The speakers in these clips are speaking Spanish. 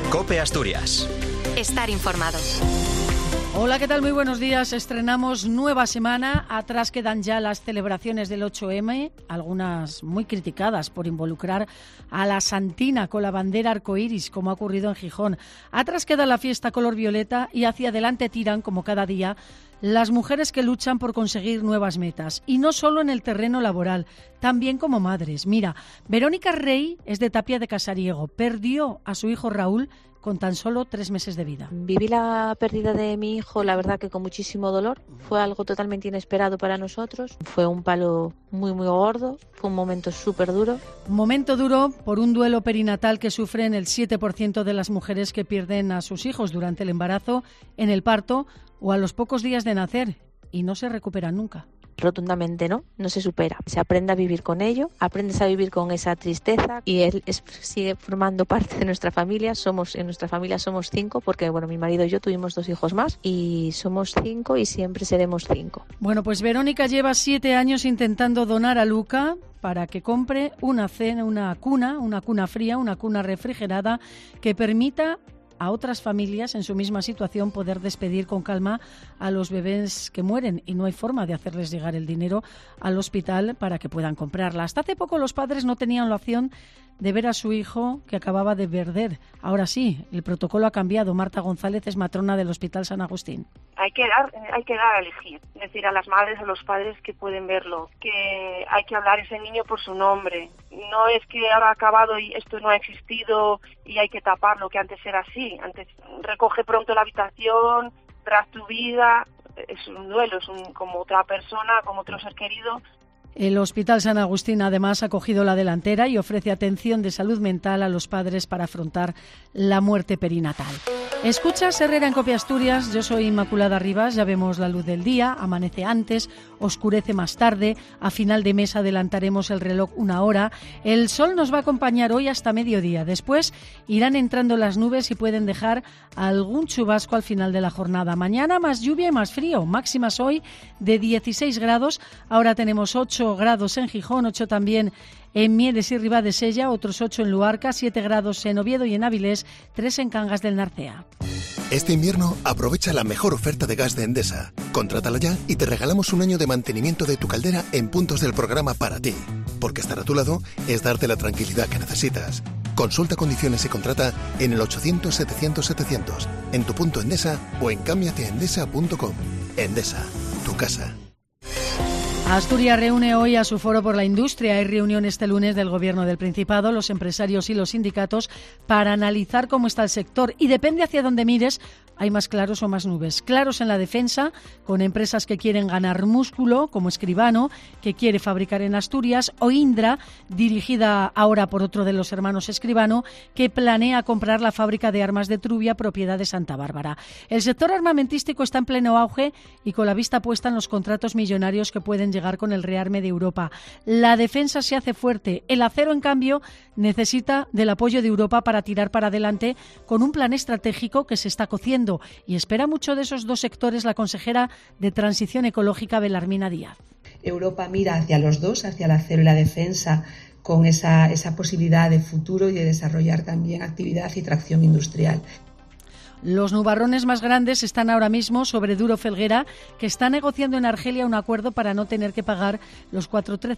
COPE Asturias. Estar informado. Hola, ¿qué tal? Muy buenos días. Estrenamos nueva semana. Atrás quedan ya las celebraciones del 8M, algunas muy criticadas por involucrar a la Santina con la bandera arcoíris, como ha ocurrido en Gijón. Atrás queda la fiesta color violeta y hacia adelante tiran, como cada día, las mujeres que luchan por conseguir nuevas metas. Y no solo en el terreno laboral, también como madres. Mira, Verónica Rey es de Tapia de Casariego. Perdió a su hijo Raúl con tan solo 3 meses de vida. Viví la pérdida de mi hijo, la verdad que con muchísimo dolor. Fue algo totalmente inesperado para nosotros. Fue un palo muy gordo. Fue un momento súper duro. Un momento duro por un duelo perinatal que sufren el 7% de las mujeres que pierden a sus hijos durante el embarazo, en el parto o a los pocos días de nacer y no se recuperan nunca. Rotundamente no se supera. Se aprende a vivir con ello, aprendes a vivir con esa tristeza y él sigue formando parte de nuestra familia. En nuestra familia somos 5 porque mi marido y yo tuvimos 2 hijos más y somos 5 y siempre seremos 5. Bueno, pues Verónica lleva 7 años intentando donar a Luca para que compre una cuna fría, una cuna refrigerada que permita a otras familias en su misma situación poder despedir con calma a los bebés que mueren, y no hay forma de hacerles llegar el dinero al hospital para que puedan comprarla. Hasta hace poco los padres no tenían la opción de ver a su hijo que acababa de perder. Ahora sí, el protocolo ha cambiado. Marta González es matrona del Hospital San Agustín. Hay que dar a elegir, es decir, a las madres, a los padres que pueden verlo, que hay que hablar a ese niño por su nombre. No es que ahora ha acabado y esto no ha existido y hay que taparlo, que antes era así. Antes recoge pronto la habitación, tras tu vida, es un duelo, como otra persona, como otro ser querido. El Hospital San Agustín además ha cogido la delantera y ofrece atención de salud mental a los padres para afrontar la muerte perinatal. Escuchas Herrera en COPE Asturias, yo soy Inmaculada Rivas. Ya vemos la luz del día, amanece antes, oscurece más tarde, a final de mes adelantaremos el reloj 1 hora. El sol nos va a acompañar hoy hasta mediodía, después irán entrando las nubes y pueden dejar algún chubasco al final de la jornada. Mañana más lluvia y más frío, máximas hoy de 16 grados, ahora tenemos 8 grados en Gijón, 8 también en Mieres y Ribadesella, otros 8 en Luarca, 7 grados en Oviedo y en Avilés, 3 en Cangas del Narcea. Este invierno aprovecha la mejor oferta de gas de Endesa. Contrátala ya y te regalamos un año de mantenimiento de tu caldera en puntos del programa para ti. Porque estar a tu lado es darte la tranquilidad que necesitas. Consulta condiciones y contrata en el 800-700-700, en tu punto Endesa o en cambiateendesa.com. Endesa, tu casa. Asturias reúne hoy a su foro por la industria. Hay reunión este lunes del Gobierno del Principado, los empresarios y los sindicatos para analizar cómo está el sector. Y depende hacia dónde mires, hay más claros o más nubes. Claros en la defensa, con empresas que quieren ganar músculo, como Escribano, que quiere fabricar en Asturias, o Indra, dirigida ahora por otro de los hermanos Escribano, que planea comprar la fábrica de armas de Trubia, propiedad de Santa Bárbara. El sector armamentístico está en pleno auge y con la vista puesta en los contratos millonarios que pueden llegar con el rearme de Europa. La defensa se hace fuerte. El acero, en cambio, necesita del apoyo de Europa para tirar para adelante con un plan estratégico que se está cociendo. Y espera mucho de esos dos sectores la consejera de Transición Ecológica, Belarmina Díaz. Europa mira hacia los dos, hacia el acero y la defensa, con esa posibilidad de futuro y de desarrollar también actividad y tracción industrial. Los nubarrones más grandes están ahora mismo sobre Duro Felguera, que está negociando en Argelia un acuerdo para no tener que pagar los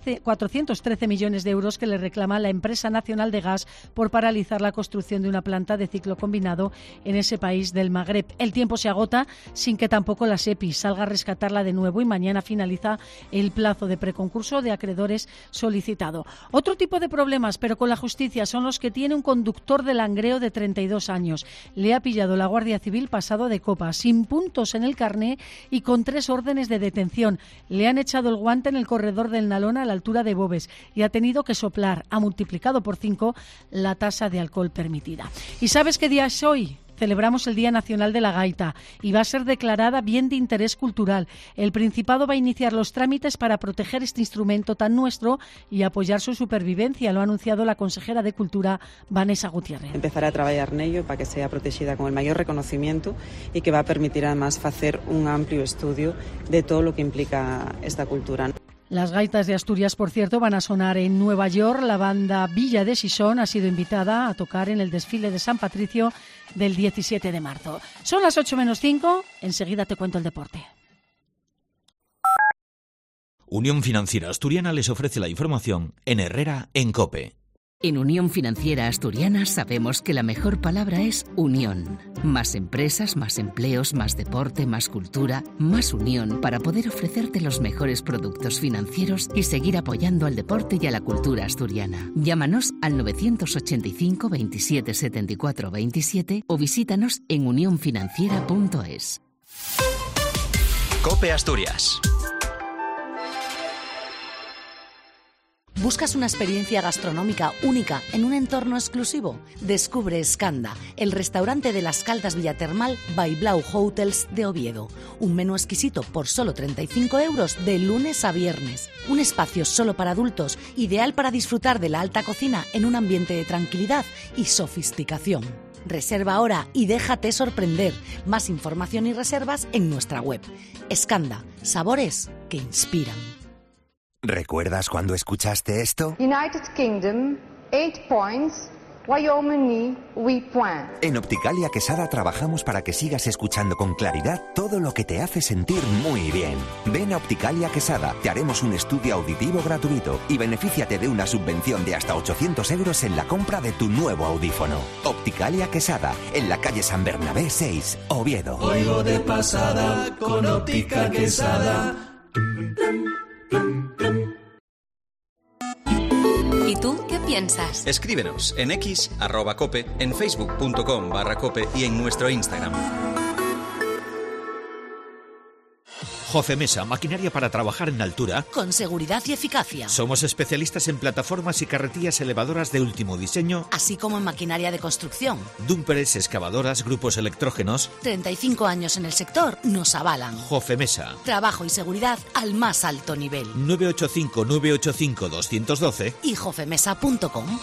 413 millones de euros que le reclama la empresa nacional de gas por paralizar la construcción de una planta de ciclo combinado en ese país del Magreb. El tiempo se agota sin que tampoco la SEPI salga a rescatarla de nuevo y mañana finaliza el plazo de preconcurso de acreedores solicitado. Otro tipo de problemas, pero con la justicia, son los que tiene un conductor de Langreo de 32 años. Le ha pillado la Guardia Civil pasado de copa, sin puntos en el carné y con 3 órdenes de detención. Le han echado el guante en el corredor del Nalón a la altura de Bobes y ha tenido que soplar. Ha multiplicado por 5 la tasa de alcohol permitida. ¿Y sabes qué día es hoy? Celebramos el Día Nacional de la Gaita y va a ser declarada bien de interés cultural. El Principado va a iniciar los trámites para proteger este instrumento tan nuestro y apoyar su supervivencia. Lo ha anunciado la consejera de Cultura, Vanessa Gutiérrez. Empezará a trabajar en ello para que sea protegida con el mayor reconocimiento y que va a permitir además hacer un amplio estudio de todo lo que implica esta cultura. Las gaitas de Asturias, por cierto, van a sonar en Nueva York. La banda Villa de Xixón ha sido invitada a tocar en el desfile de San Patricio del 17 de marzo. Son las 8:05, enseguida te cuento el deporte. Unión Financiera Asturiana les ofrece la información en Herrera en COPE. En Unión Financiera Asturiana sabemos que la mejor palabra es unión. Más empresas, más empleos, más deporte, más cultura, más unión para poder ofrecerte los mejores productos financieros y seguir apoyando al deporte y a la cultura asturiana. Llámanos al 985 27 74 27 o visítanos en unionfinanciera.es. COPE Asturias. ¿Buscas una experiencia gastronómica única en un entorno exclusivo? Descubre Escanda, el restaurante de las Caldas Villatermal by Blau Hotels de Oviedo. Un menú exquisito por solo 35 € de lunes a viernes. Un espacio solo para adultos, ideal para disfrutar de la alta cocina en un ambiente de tranquilidad y sofisticación. Reserva ahora y déjate sorprender. Más información y reservas en nuestra web. Escanda, sabores que inspiran. ¿Recuerdas cuando escuchaste esto? United Kingdom, 8 points, Wyoming, 8 points. En Opticalia Quesada trabajamos para que sigas escuchando con claridad todo lo que te hace sentir muy bien. Ven a Opticalia Quesada, te haremos un estudio auditivo gratuito y benefíciate de una subvención de hasta 800 € en la compra de tu nuevo audífono. Opticalia Quesada, en la calle San Bernabé 6, Oviedo. Oigo de pasada con Óptica Quesada. ¿Y tú qué piensas? Escríbenos en X, @cope, en facebook.com/cope y en nuestro Instagram. Jofemesa, maquinaria para trabajar en altura. Con seguridad y eficacia. Somos especialistas en plataformas y carretillas elevadoras de último diseño, así como en maquinaria de construcción. Dumperes, excavadoras, grupos electrógenos. 35 años en el sector nos avalan. Jofemesa. Trabajo y seguridad al más alto nivel. 985-985-212 y jofemesa.com.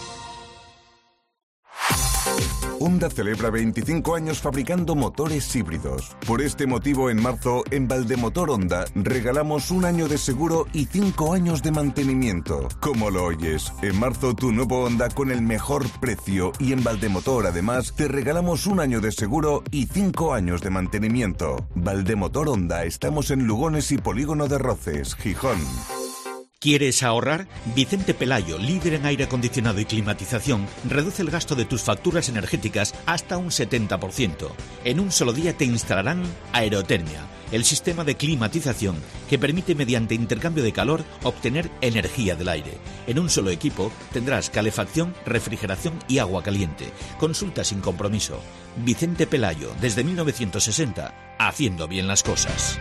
Honda celebra 25 años fabricando motores híbridos. Por este motivo, en marzo, en Valdemotor Honda, regalamos 1 año de seguro y 5 años de mantenimiento. ¿Cómo lo oyes? En marzo, tu nuevo Honda con el mejor precio, y en Valdemotor, además, te regalamos 1 año de seguro y 5 años de mantenimiento. Valdemotor Honda, estamos en Lugones y Polígono de Roces, Gijón. ¿Quieres ahorrar? Vicente Pelayo, líder en aire acondicionado y climatización, reduce el gasto de tus facturas energéticas hasta un 70%. En un solo día te instalarán Aerotermia, el sistema de climatización que permite, mediante intercambio de calor, obtener energía del aire. En un solo equipo tendrás calefacción, refrigeración y agua caliente. Consulta sin compromiso. Vicente Pelayo, desde 1960, haciendo bien las cosas.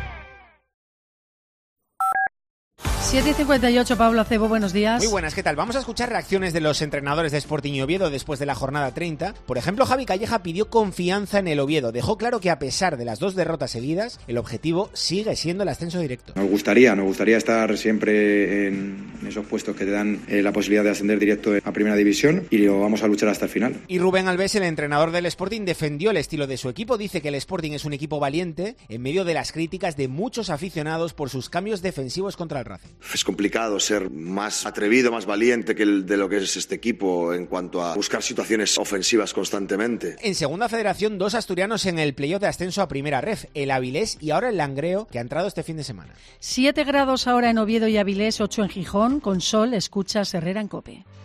7:58, Pablo Acebo, buenos días. Muy buenas, ¿qué tal? Vamos a escuchar reacciones de los entrenadores de Sporting y Oviedo después de la jornada 30. Por ejemplo, Javi Calleja pidió confianza en el Oviedo. Dejó claro que a pesar de las 2 derrotas seguidas, el objetivo sigue siendo el ascenso directo. Nos gustaría estar siempre en esos puestos que te dan la posibilidad de ascender directo a Primera División, y lo vamos a luchar hasta el final. Y Rubén Alves, el entrenador del Sporting, defendió el estilo de su equipo. Dice que el Sporting es un equipo valiente en medio de las críticas de muchos aficionados por sus cambios defensivos contra el Racing. Es complicado ser más atrevido, más valiente de lo que es este equipo en cuanto a buscar situaciones ofensivas constantemente. En Segunda Federación, 2 asturianos en el playoff de ascenso a Primera Ref, el Avilés y ahora el Langreo, que ha entrado este fin de semana. 7 grados ahora en Oviedo y Avilés, 8 en Gijón. Con sol, escuchas Herrera en COPE.